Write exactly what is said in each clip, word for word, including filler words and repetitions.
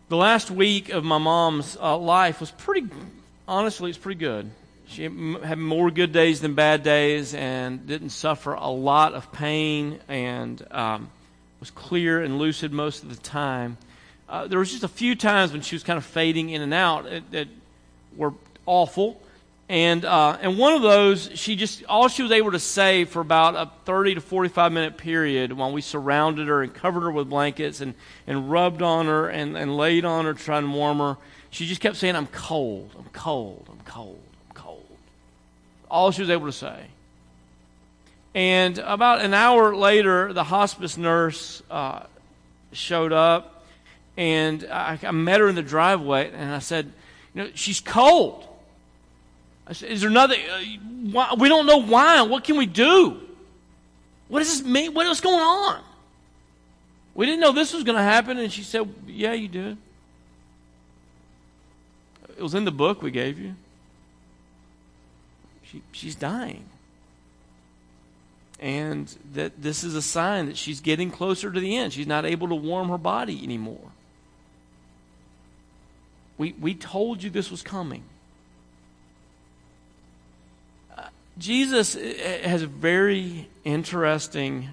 The last week of my mom's uh, life was pretty, honestly, it's pretty good. She had more good days than bad days and didn't suffer a lot of pain and um, was clear and lucid most of the time. Uh, there was just a few times when she was kind of fading in and out that, that were awful. And uh, and one of those, she just, all she was able to say for about a thirty to forty-five minute period while we surrounded her and covered her with blankets and, and rubbed on her and, and laid on her to try and warm her, she just kept saying, I'm cold, I'm cold, I'm cold, I'm cold. All she was able to say. And about an hour later, the hospice nurse uh, showed up, and I, I met her in the driveway, and I said, you know, she's cold. I said, is there nothing, uh, why, we don't know why, what can we do? What does this mean, what is going on? We didn't know this was going to happen, and she said, yeah, you did. It was in the book we gave you. She, she's dying. And that this is a sign that she's getting closer to the end. She's not able to warm her body anymore. We, we told you this was coming. Jesus has a very interesting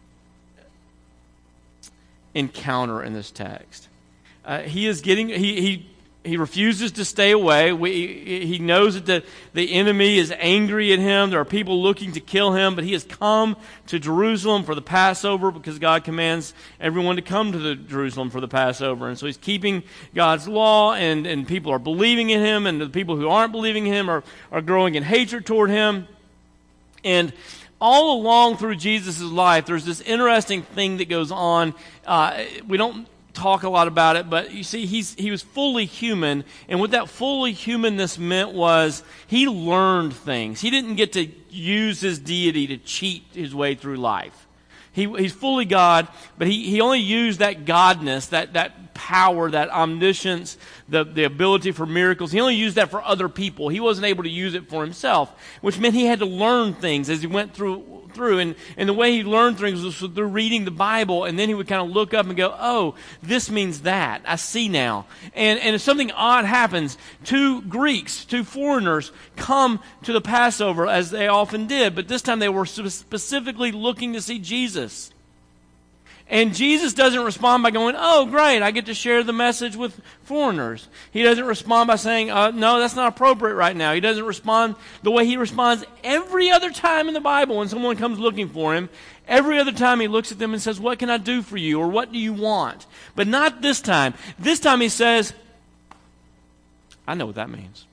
encounter in this text. Uh, he is getting he he he refuses to stay away. We, he knows that the, the enemy is angry at him. There are people looking to kill him, but he has come to Jerusalem for the Passover because God commands everyone to come to the Jerusalem for the Passover. And so he's keeping God's law, and, and people are believing in him, and the people who aren't believing in him are, are growing in hatred toward him. And all along through Jesus' life, there's this interesting thing that goes on. Uh, we don't talk a lot about it, but you see, he's he was fully human, and what that fully humanness meant was he learned things. He didn't get to use his deity to cheat his way through life. He, he's fully God, but he, he only used that godness, that, that power, that omniscience, the, the ability for miracles. He only used that for other people. He wasn't able to use it for himself, which meant he had to learn things as he went through. through. And, and the way he learned things was through reading the Bible, and then he would kind of look up and go, oh, this means that. I see now. And, and if something odd happens, two Greeks, two foreigners come to the Passover, as they often did, but this time they were specifically looking to see Jesus. And Jesus doesn't respond by going, oh, great, I get to share the message with foreigners. He doesn't respond by saying, uh, no, that's not appropriate right now. He doesn't respond the way he responds every other time in the Bible when someone comes looking for him. Every other time he looks at them and says, what can I do for you, or what do you want? But not this time. This time he says, I know what that means.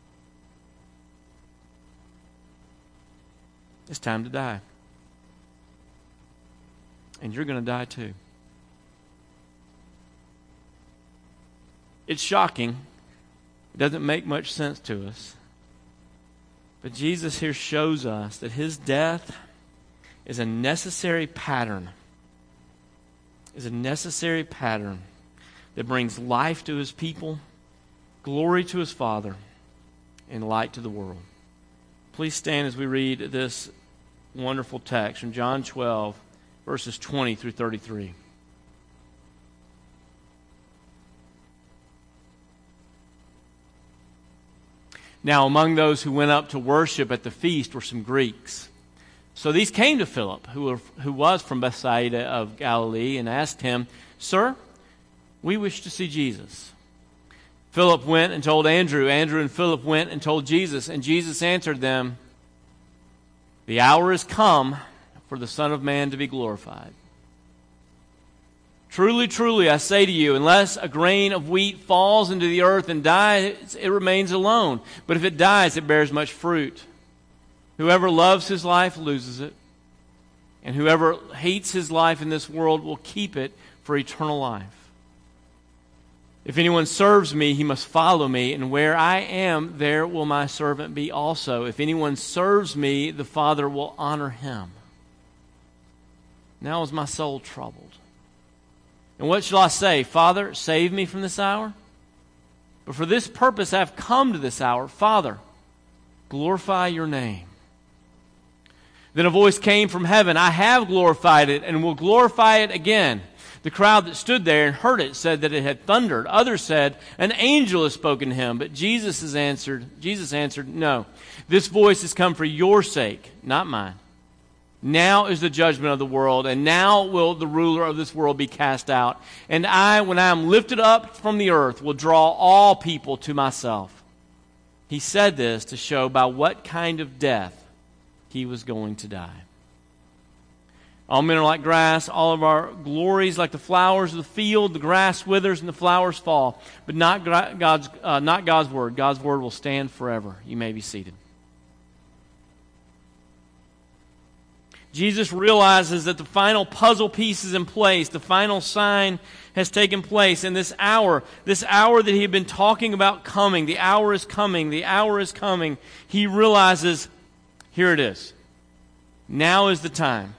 It's time to die. And you're going to die too. It's shocking. It doesn't make much sense to us. But Jesus here shows us that his death is a necessary pattern. Is a necessary pattern that brings life to his people, glory to his Father, and light to the world. Please stand as we read this wonderful text from John twelve, verses twenty through thirty-three. Now, among those who went up to worship at the feast were some Greeks. So these came to Philip, who, were, who was from Bethsaida of Galilee, and asked him, Sir, we wish to see Jesus. Philip went and told Andrew. Andrew and Philip went and told Jesus. And Jesus answered them, The hour is come for the Son of Man to be glorified. Truly, truly, I say to you, unless a grain of wheat falls into the earth and dies, it remains alone. But if it dies, it bears much fruit. Whoever loves his life loses it, and whoever hates his life in this world will keep it for eternal life. If anyone serves me, he must follow me, and where I am, there will my servant be also. If anyone serves me, the Father will honor him. Now is my soul troubled. And what shall I say? Father, save me from this hour? But for this purpose I have come to this hour. Father, glorify your name. Then a voice came from heaven. I have glorified it and will glorify it again. The crowd that stood there and heard it said that it had thundered. Others said, an angel has spoken to him. But Jesus has answered, Jesus answered, no, this voice has come for your sake, not mine. Now is the judgment of the world, and now will the ruler of this world be cast out. And I, when I am lifted up from the earth, will draw all people to myself. He said this to show by what kind of death he was going to die. All men are like grass, all of our glories like the flowers of the field. The grass withers and the flowers fall, but not God's, uh, not God's word. God's word will stand forever. You may be seated. Jesus realizes that the final puzzle piece is in place. The final sign has taken place. And this hour, this hour that he had been talking about coming, the hour is coming, the hour is coming. He realizes, here it is. Now is the time.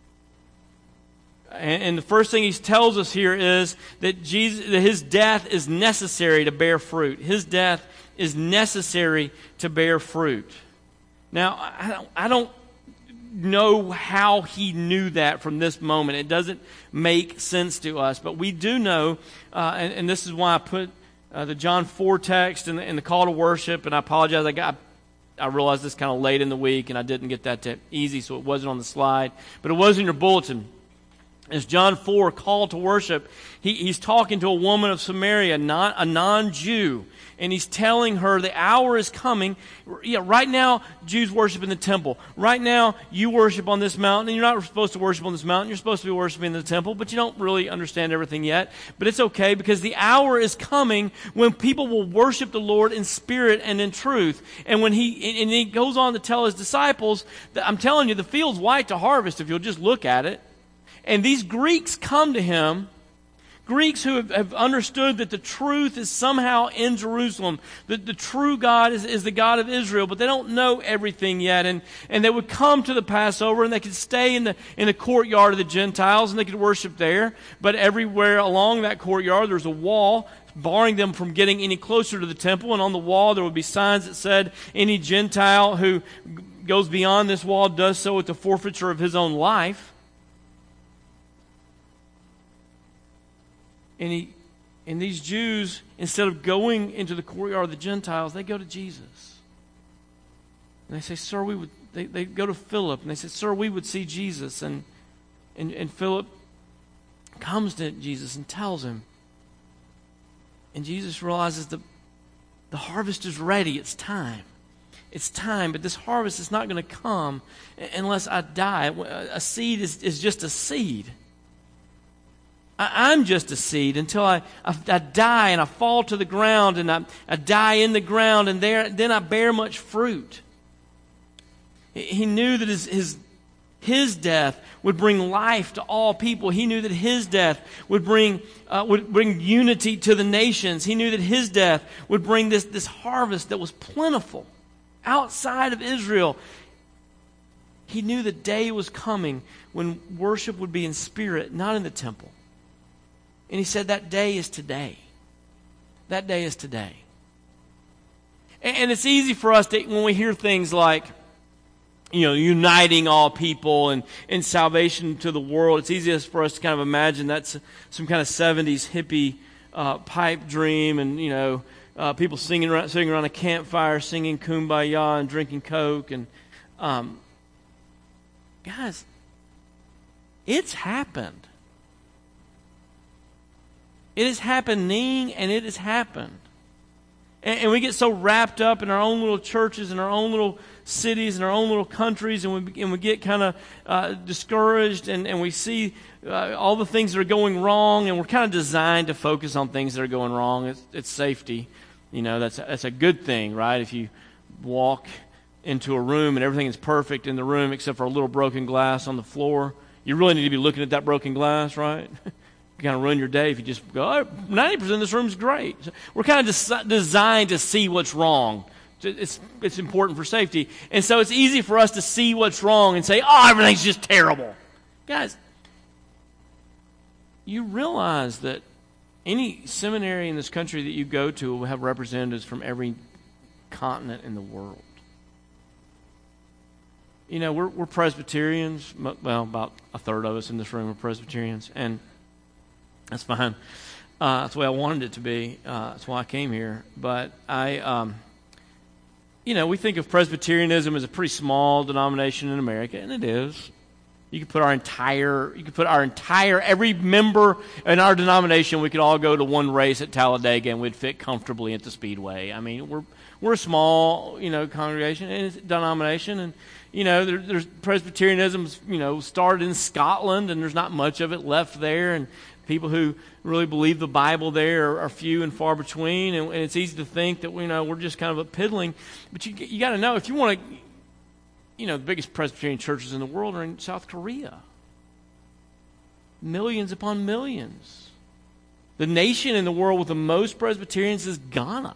And, and the first thing he tells us here is that Jesus, that his death is necessary to bear fruit. His death is necessary to bear fruit. Now, I don't, I don't know how he knew that from this moment. It doesn't make sense to us. But we do know, uh, and, and this is why I put uh, the John four text in the, in the call to worship. And I apologize. I got, I realized this kind of late in the week, and I didn't get that to easy, so it wasn't on the slide. But it was in your bulletin. As John four, call to worship, he, he's talking to a woman of Samaria, not a non-Jew. And he's telling her the hour is coming. Yeah, right now, Jews worship in the temple. Right now, you worship on this mountain. And you're not supposed to worship on this mountain. You're supposed to be worshiping in the temple. But you don't really understand everything yet. But it's okay, because the hour is coming when people will worship the Lord in spirit and in truth. And when he and he goes on to tell his disciples, that I'm telling you, the field's white to harvest if you'll just look at it. And these Greeks come to him, Greeks who have, have understood that the truth is somehow in Jerusalem, that the true God is, is the God of Israel, but they don't know everything yet. And, and they would come to the Passover, and they could stay in the, in the courtyard of the Gentiles, and they could worship there. But everywhere along that courtyard, there's a wall barring them from getting any closer to the temple. And on the wall, there would be signs that said, any Gentile who goes beyond this wall does so at the forfeiture of his own life. And, he, and these Jews, instead of going into the courtyard of the Gentiles, they go to Jesus. And they say, sir, we would, they, they go to Philip, and they say, sir, we would see Jesus. And, and, and Philip comes to Jesus and tells him. And Jesus realizes the, the harvest is ready. It's time. It's time, but this harvest is not going to come unless I die. A seed is, is just a seed. I'm just a seed until I, I, I die and I fall to the ground, and I, I die in the ground, and there then I bear much fruit. He knew that his, his, his death would bring life to all people. He knew that his death would bring, uh, would bring unity to the nations. He knew that his death would bring this, this harvest that was plentiful outside of Israel. He knew the day was coming when worship would be in spirit, not in the temple. And he said that day is today. That day is today. And, and it's easy for us to, when we hear things like, you know, uniting all people and, and salvation to the world, it's easiest for us to kind of imagine that's some kind of seventies hippie uh, pipe dream, and, you know, uh, people singing around, sitting around a campfire, singing Kumbaya and drinking Coke. And um, guys, it's happened. It is happening, and it has happened. And, and we get so wrapped up in our own little churches and our own little cities and our own little countries, and we, and we get kind of uh, discouraged, and, and we see uh, all the things that are going wrong, and we're kind of designed to focus on things that are going wrong. It's, it's safety. You know, that's, that's a good thing, right? If you walk into a room and everything is perfect in the room except for a little broken glass on the floor, you really need to be looking at that broken glass, right? Kind of ruin your day if you just go, oh, ninety percent of this room is great. So we're kind of des- designed to see what's wrong. It's, it's important for safety. And so it's easy for us to see what's wrong and say, oh, everything's just terrible. Guys, you realize that any seminary in this country that you go to will have representatives from every continent in the world. You know, we're, we're Presbyterians. Well, about a third of us in this room are Presbyterians. And That's fine. Uh, that's the way I wanted it to be. Uh, that's why I came here. But I, um, you know, we think of Presbyterianism as a pretty small denomination in America, and it is. You could put our entire, you could put our entire, every member in our denomination, we could all go to one race at Talladega, and we'd fit comfortably at the Speedway. I mean, we're we're a small, you know, congregation and denomination, and you know, there, there's Presbyterianism's, you know, started in Scotland, and there's not much of it left there, and people who really believe the Bible there are, are few and far between, and, and it's easy to think that, you know, we're just kind of a piddling. But you you got to know, if you want to, you know, the biggest Presbyterian churches in the world are in South Korea. Millions upon millions. The nation in the world with the most Presbyterians is Ghana.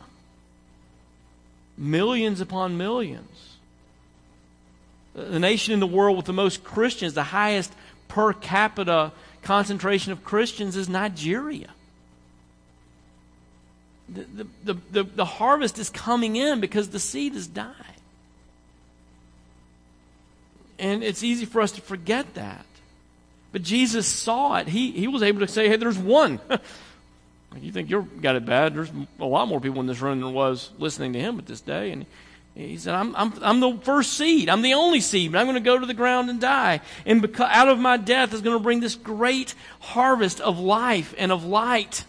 Millions upon millions. The nation in the world with the most Christians, the highest per capita concentration of Christians, is Nigeria. The, the, the, the, the harvest is coming in because the seed has died. And it's easy for us to forget that. But Jesus saw it. He, he was able to say, hey, there's one. You think you've got it bad. There's a lot more people in this room than there was listening to him at this day. And he said, I'm, I'm, I'm the first seed. I'm the only seed. But I'm going to go to the ground and die. And because, out of my death is going to bring this great harvest of life and of light.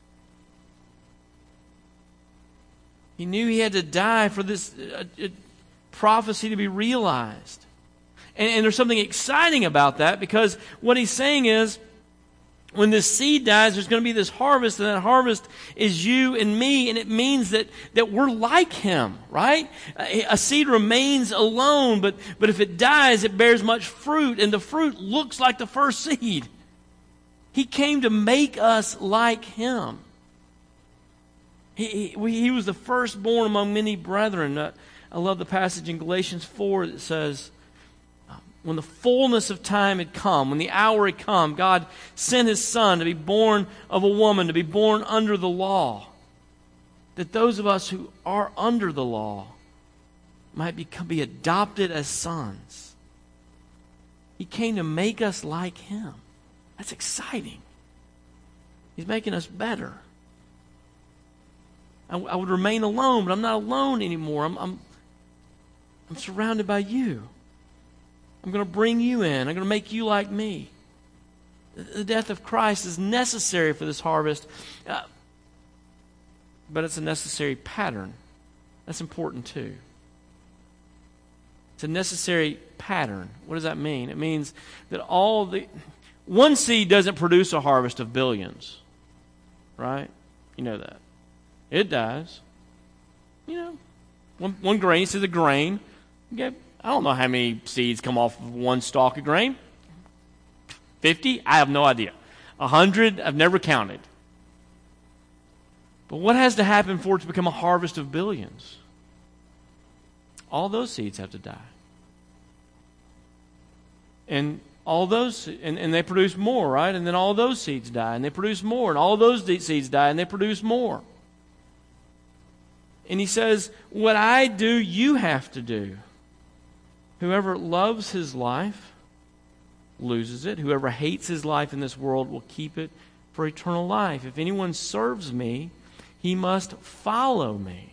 He knew he had to die for this uh, uh, prophecy to be realized. And, and there's something exciting about that, because what he's saying is, when this seed dies, there's going to be this harvest, and that harvest is you and me, and it means that, that we're like him, right? A, a seed remains alone, but, but if it dies, it bears much fruit, and the fruit looks like the first seed. He came to make us like him. He, he, he was the firstborn among many brethren. Uh, I love the passage in Galatians four that says, when the fullness of time had come, when the hour had come, God sent his Son to be born of a woman, to be born under the law, that those of us who are under the law might become, be adopted as sons. He came to make us like him. That's exciting. He's making us better. I, I would remain alone, but I'm not alone anymore. I'm, I'm, I'm surrounded by you. I'm going to bring you in. I'm going to make you like me. The death of Christ is necessary for this harvest, uh, but it's a necessary pattern. That's important too. It's a necessary pattern. What does that mean? It means that all the... One seed doesn't produce a harvest of billions, right? You know that. It dies. You know, one, one grain, you see the grain, you get... I don't know how many seeds come off of one stalk of grain. Fifty? I have no idea. A hundred? I've never counted. But what has to happen for it to become a harvest of billions? All those seeds have to die. And all those, and, and they produce more, right? And then all those seeds die, and they produce more. And all those seeds die, and they produce more. And he says, what I do, you have to do. Whoever loves his life loses it. Whoever hates his life in this world will keep it for eternal life. If anyone serves me, he must follow me.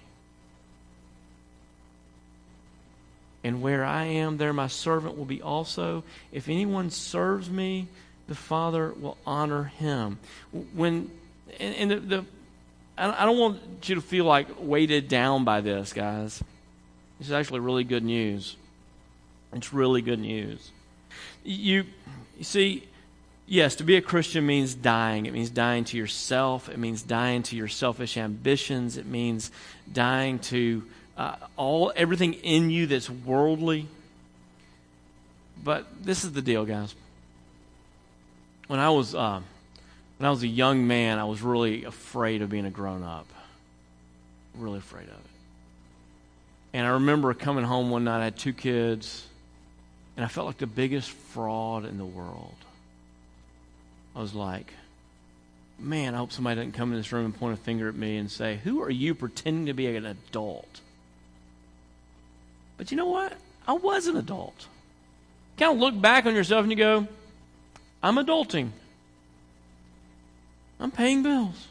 And where I am, there my servant will be also. If anyone serves me, the Father will honor him. When and, and the, the I don't want you to feel like weighted down by this, guys. This is actually really good news. It's really good news. You, you see, yes, to be a Christian means dying. It means dying to yourself. It means dying to your selfish ambitions. It means dying to uh, all everything in you that's worldly. But this is the deal, guys. When I was uh, when I was a young man, I was really afraid of being a grown-up. Really afraid of it. And I remember coming home one night. I had two kids. And I felt like the biggest fraud in the world. I was like, man, I hope somebody doesn't come in this room and point a finger at me and say, who are you pretending to be an adult? But you know what? I was an adult. You kind of look back on yourself and you go, I'm adulting. I'm paying bills.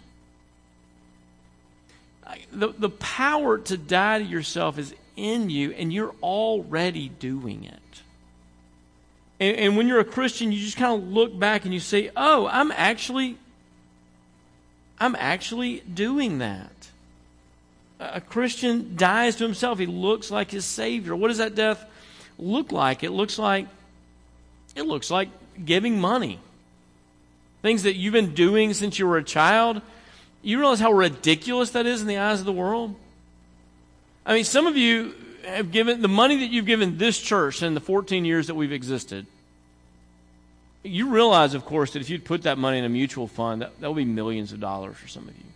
The, the power to die to yourself is in you, and you're already doing it. And, and when you're a Christian, you just kind of look back and you say, oh, I'm actually, I'm actually doing that. A Christian dies to himself. He looks like his Savior. What does that death look like? It looks like, it looks like giving money. Things that you've been doing since you were a child. You realize how ridiculous that is in the eyes of the world? I mean, some of you have given, the money that you've given this church in the fourteen years that we've existed, you realize, of course, that if you'd put that money in a mutual fund, that, that would be millions of dollars for some of you.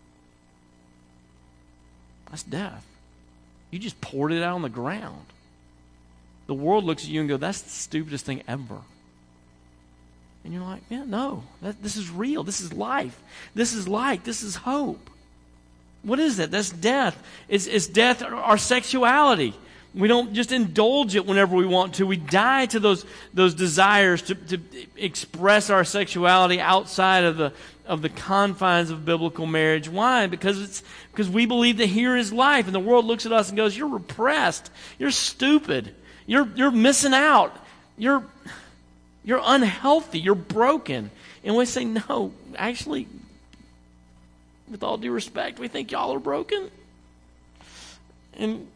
That's death. You just poured it out on the ground. The world looks at you and goes, that's the stupidest thing ever. And you're like, yeah, no, that, this is real. This is life. This is light. This is hope. What is that? That's death. It's, it's death, our sexuality. We don't just indulge it whenever we want to. We die to those, those desires to, to express our sexuality outside of the, of the confines of biblical marriage. Why? Because it's, because we believe that here is life, and the world looks at us and goes, you're repressed. You're stupid. You're, you're missing out. You're... You're unhealthy. You're broken. And we say, no, actually, with all due respect, we think y'all are broken. And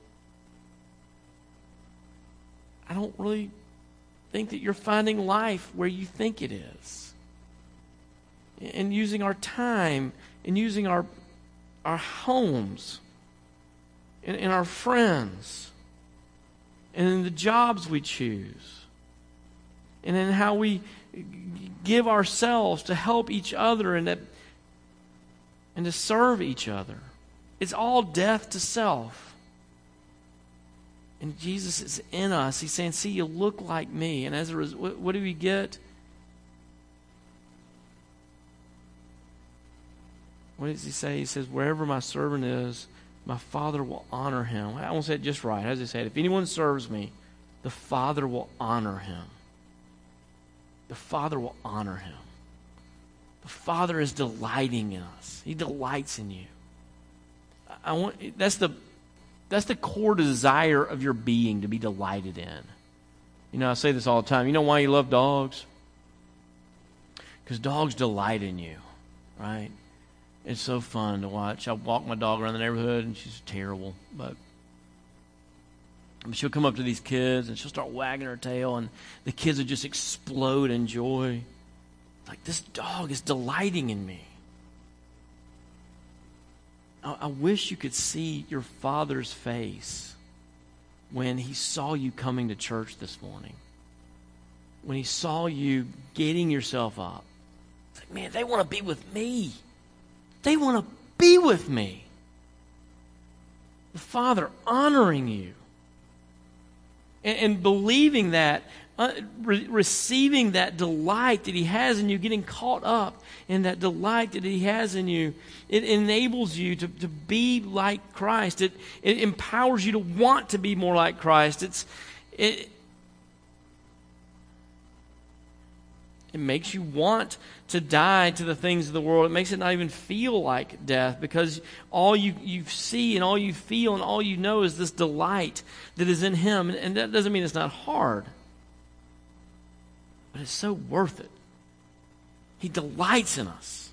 I don't really think that you're finding life where you think it is. And using our time and using our, our homes and, and our friends and in the jobs we choose. And in how we give ourselves to help each other and to, and to serve each other. It's all death to self. And Jesus is in us. He's saying, see, you look like me. And as a result, what, what do we get? What does he say? He says, wherever my servant is, my Father will honor him. I won't say it just right. How does he say it? If anyone serves me, the Father will honor him. The Father will honor him. The Father is delighting in us. He delights in you. I want that's the that's the core desire of your being, to be delighted in. You know, I say this all the time. You know why you love dogs? Because dogs delight in you, right? It's so fun to watch. I walk my dog around the neighborhood, and she's terrible, but she'll come up to these kids and she'll start wagging her tail, and the kids will just explode in joy. Like, this dog is delighting in me. I, I wish you could see your Father's face when he saw you coming to church this morning. When he saw you getting yourself up. It's like, man, they want to be with me. They want to be with me. The Father honoring you. And, and believing that, uh, re- receiving that delight that he has in you, getting caught up in that delight that he has in you, it enables you to, to be like Christ. It, it empowers you to want to be more like Christ. It's it. It makes you want to die to the things of the world. It makes it not even feel like death, because all you, you see and all you feel and all you know is this delight that is in him. And, and that doesn't mean it's not hard, but it's so worth it. He delights in us.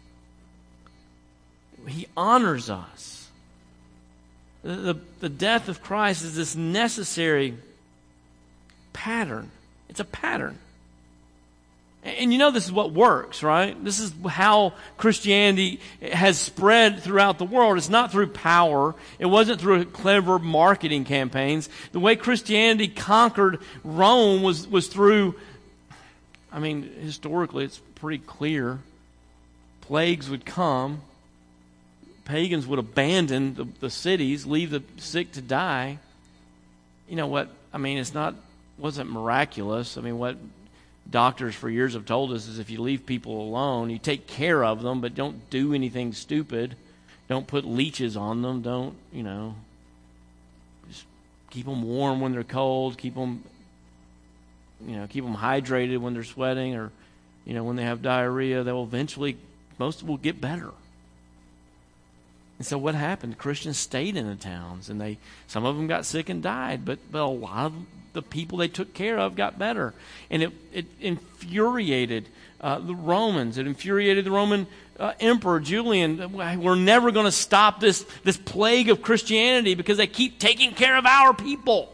He honors us. The, the, the death of Christ is this necessary pattern. It's a pattern. And you know this is what works, right? This is how Christianity has spread throughout the world. It's not through power. It wasn't through clever marketing campaigns. The way Christianity conquered Rome was, was through, I mean, historically it's pretty clear. Plagues would come. Pagans would abandon the, the cities, leave the sick to die. You know what? I mean, it's not, wasn't miraculous. I mean, what doctors for years have told us is if you leave people alone, you take care of them, but don't do anything stupid. Don't put leeches on them. Don't, you know, just keep them warm when they're cold. Keep them, you know, keep them hydrated when they're sweating, or, you know, when they have diarrhea. They will eventually most will get better. And so what happened? Christians stayed in the towns, and they some of them got sick and died, but, but a lot of the people they took care of got better. And it, it infuriated uh, the Romans. It infuriated the Roman uh, Emperor Julian. We're never going to stop this, this plague of Christianity because they keep taking care of our people.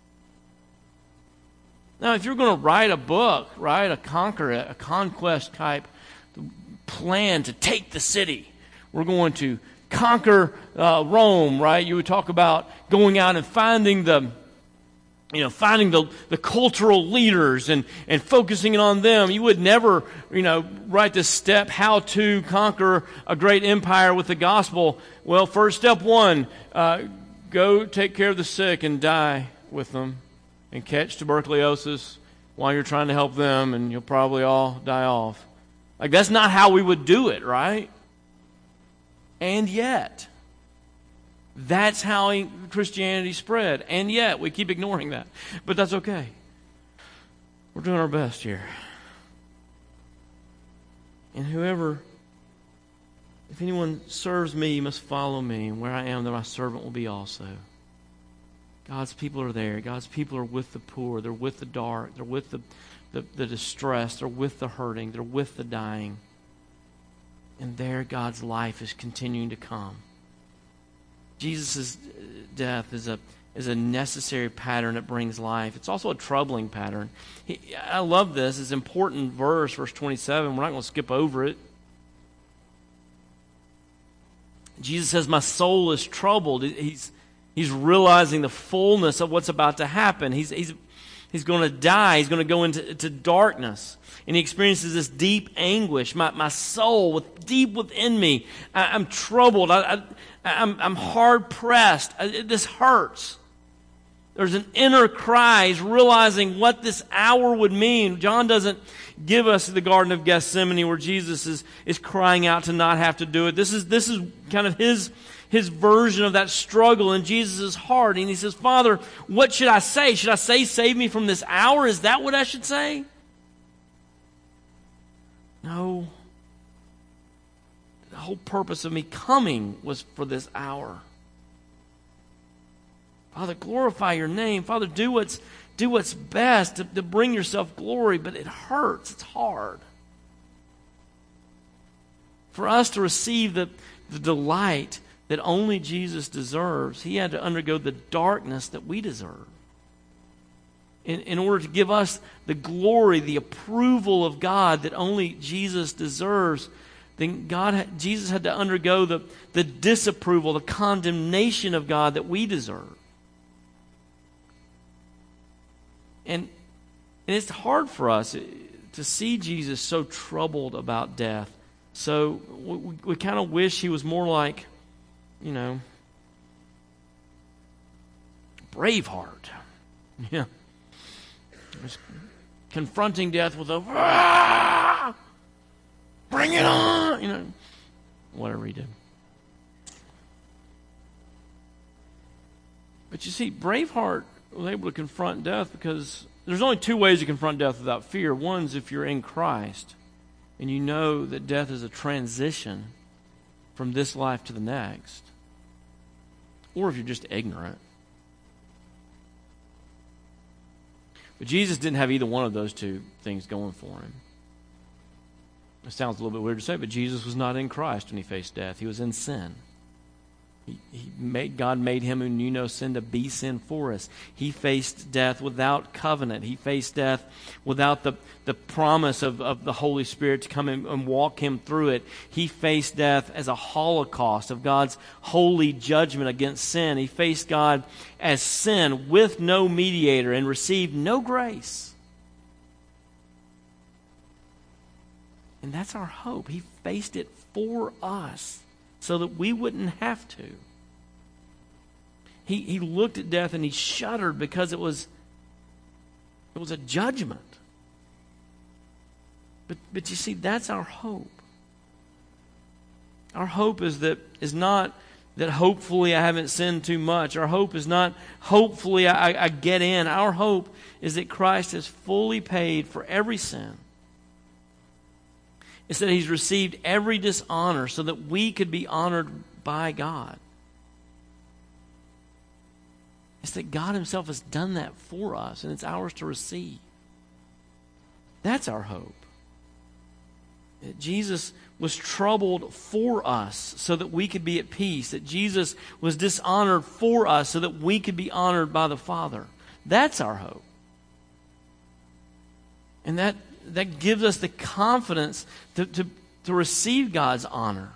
Now, if you're going to write a book, right, a conquer, a conquest type plan to take the city, we're going to conquer uh, Rome, right? You would talk about going out and finding the, you know, finding the, the cultural leaders and, and focusing on them. You would never, you know, write this step, how to conquer a great empire with the gospel. Well, first step one, uh, go take care of the sick and die with them and catch tuberculosis while you're trying to help them, and you'll probably all die off. Like, that's not how we would do it, right? And yet, that's how Christianity spread. And yet, we keep ignoring that. But that's okay. We're doing our best here. And whoever, if anyone serves me, you must follow me. And where I am, there my servant will be also. God's people are there. God's people are with the poor. They're with the dark. They're with the, the, the distressed. They're with the hurting. They're with the dying. And there God's life is continuing to come. Jesus' death is a is a necessary pattern that brings life. It's also a troubling pattern. He, I love this. It's an important verse, verse twenty-seven. We're not going to skip over it. Jesus says, my soul is troubled. He's, he's realizing the fullness of what's about to happen. He's, he's, he's going to die. He's going to go into, into darkness. And he experiences this deep anguish. My, my soul, with, deep within me, I, I'm troubled. I, I, I'm, I'm hard pressed. I, this hurts. There's an inner cry. He's realizing what this hour would mean. John doesn't give us the Garden of Gethsemane where Jesus is, is crying out to not have to do it. This is, this is kind of his, his version of that struggle in Jesus' heart. And he says, Father, what should I say? Should I say, save me from this hour? Is that what I should say? No. The whole purpose of me coming was for this hour. Father, glorify your name. Father, do what's, do what's best to, to bring yourself glory, but it hurts. It's hard. For us to receive the, the delight that only Jesus deserves, he had to undergo the darkness that we deserve. In, in order to give us the glory, the approval of God that only Jesus deserves, then God, Jesus had to undergo the, the disapproval, the condemnation of God that we deserve. And, and it's hard for us to see Jesus so troubled about death. So we, we kind of wish he was more like, you know, Braveheart. Yeah. Just confronting death with a, ah, bring it on, you know, whatever he did. But you see, Braveheart was able to confront death because there's only two ways to confront death without fear. One's if you're in Christ and you know that death is a transition from this life to the next. Or if you're just ignorant. But Jesus didn't have either one of those two things going for him. It sounds a little bit weird to say, but Jesus was not in Christ when he faced death. He was in sin. He, he made, God made him who knew no sin to be sin for us. He faced death without covenant. He faced death without the, the promise of, of the Holy Spirit to come in and walk him through it. He faced death as a holocaust of God's holy judgment against sin. He faced God as sin with no mediator and received no grace. And that's our hope. He faced it for us so that we wouldn't have to. He, he looked at death and he shuddered because it was, it was a judgment. But, but you see, that's our hope. Our hope is that is not that hopefully I haven't sinned too much. Our hope is not hopefully I, I get in. Our hope is that Christ has fully paid for every sin. It's that he's received every dishonor so that we could be honored by God. It's that God himself has done that for us, and it's ours to receive. That's our hope. That Jesus was troubled for us so that we could be at peace. That Jesus was dishonored for us so that we could be honored by the Father. That's our hope. And that, that gives us the confidence to, to, to receive God's honor.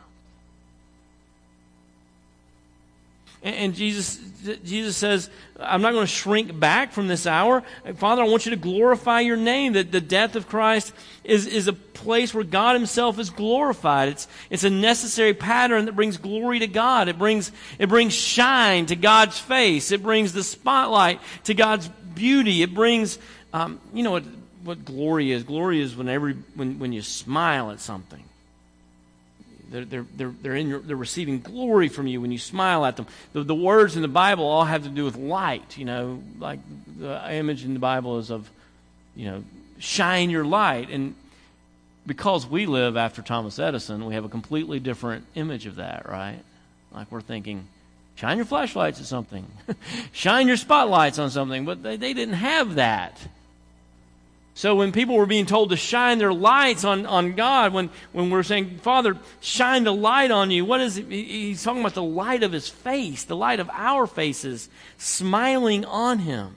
And, and Jesus, Jesus says, I'm not going to shrink back from this hour. Father, I want you to glorify your name. That the death of Christ is, is a place where God himself is glorified. It's, it's a necessary pattern that brings glory to God. It brings, it brings shine to God's face. It brings the spotlight to God's beauty. It brings, um, you know what, what glory is. Glory is when, every, when, when you smile at something. They're, they're, they're, they're, in your, they're receiving glory from you when you smile at them. The, the words in the Bible all have to do with light. You know, like the image in the Bible is of, you know, shine your light. And because we live after Thomas Edison, we have a completely different image of that, right? Like we're thinking, shine your flashlights at something. Shine your spotlights on something. But they, they didn't have that. So when people were being told to shine their lights on, on God, when, when we're saying, Father, shine the light on you, what is it? He's talking about the light of his face, the light of our faces, smiling on him.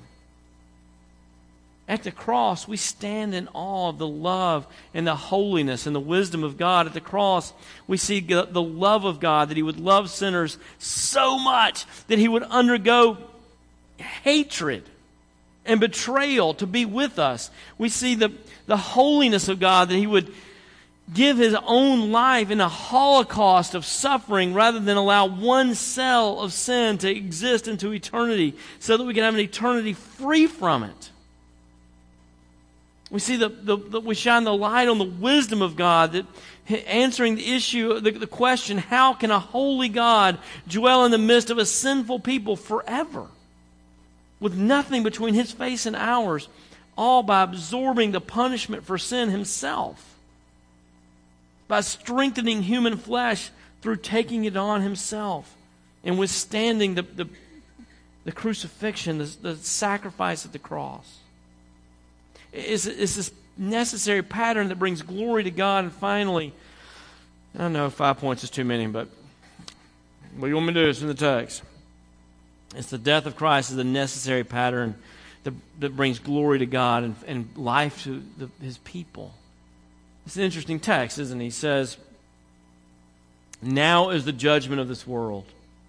At the cross, we stand in awe of the love and the holiness and the wisdom of God. At the cross, we see the love of God, that he would love sinners so much that he would undergo hatred and betrayal to be with us. We see the, the holiness of God, that he would give his own life in a holocaust of suffering rather than allow one cell of sin to exist into eternity so that we can have an eternity free from it. We see the, the, the we shine the light on the wisdom of God, that answering the issue, the, the question, how can a holy God dwell in the midst of a sinful people forever? With nothing between his face and ours, all by absorbing the punishment for sin himself, by strengthening human flesh through taking it on himself and withstanding the, the, the crucifixion, the, the sacrifice at the cross. It's, it's this necessary pattern that brings glory to God. And finally, I don't know, five points is too many, but what do you want me to do? It's in the text. It's the death of Christ is a necessary pattern that, that brings glory to God and, and life to the, his people. It's an interesting text, isn't it? He says, now is the judgment of this world.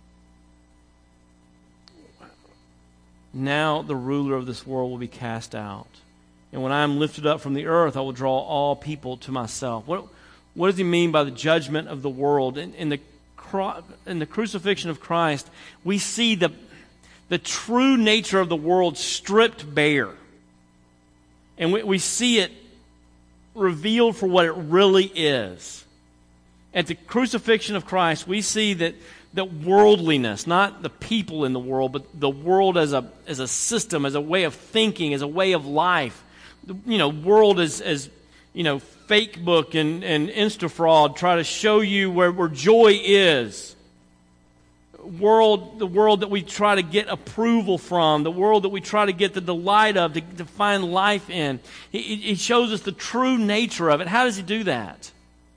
Now the ruler of this world will be cast out. And when I am lifted up from the earth, I will draw all people to myself. What, what does he mean by the judgment of the world? In, in, the, in the crucifixion of Christ, we see the the true nature of the world stripped bare. And we, we see it revealed for what it really is. At the crucifixion of Christ, we see that, that worldliness, not the people in the world, but the world as a, as a system, as a way of thinking, as a way of life. The, you know, world as, as you know, fake book and, and Insta fraud try to show you where, where joy is. World, the world that we try to get approval from, the world that we try to get the delight of, to, to find life in. He, he shows us the true nature of it. How does he do that?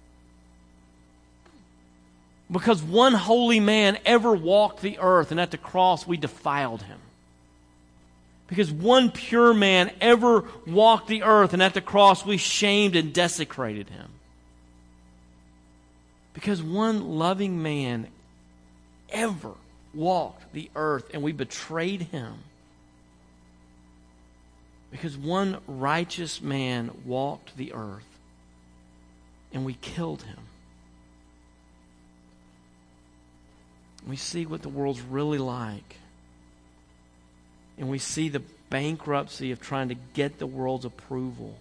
Because one holy man ever walked the earth, and at the cross we defiled him. Because one pure man ever walked the earth, and at the cross we shamed and desecrated him. Because one loving man ever walked the earth and we betrayed him. Because one righteous man walked the earth and we killed him. We see what the world's really like. And we see the bankruptcy of trying to get the world's approval.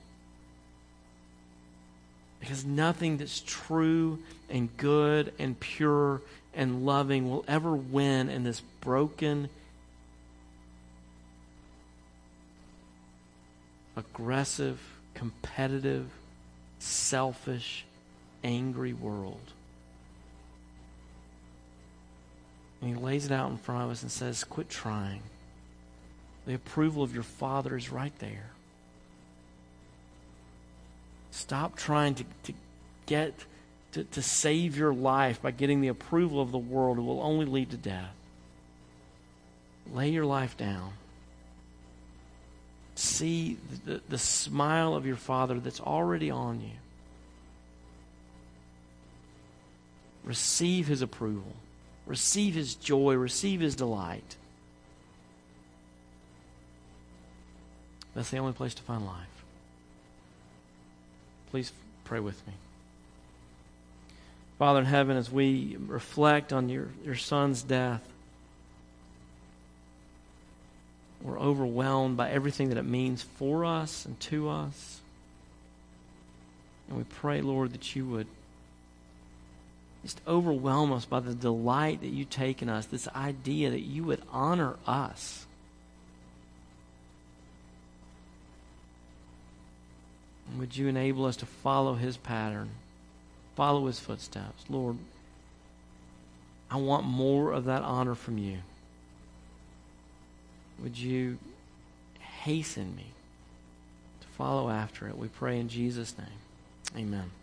Because nothing that's true and good and pure and loving will ever win in this broken, aggressive, competitive, selfish, angry world. And he lays it out in front of us and says, quit trying. The approval of your Father is right there. Stop trying to, to get, to, to save your life by getting the approval of the world. It will only lead to death. Lay your life down. See the, the smile of your Father that's already on you. Receive His approval. Receive His joy. Receive His delight. That's the only place to find life. Please pray with me. Father in heaven, as we reflect on your, your Son's death, we're overwhelmed by everything that it means for us and to us. And we pray, Lord, that you would just overwhelm us by the delight that you take in us, this idea that you would honor us. And would you enable us to follow His pattern, follow His footsteps? Lord, I want more of that honor from you. Would you hasten me to follow after it? We pray in Jesus' name. Amen.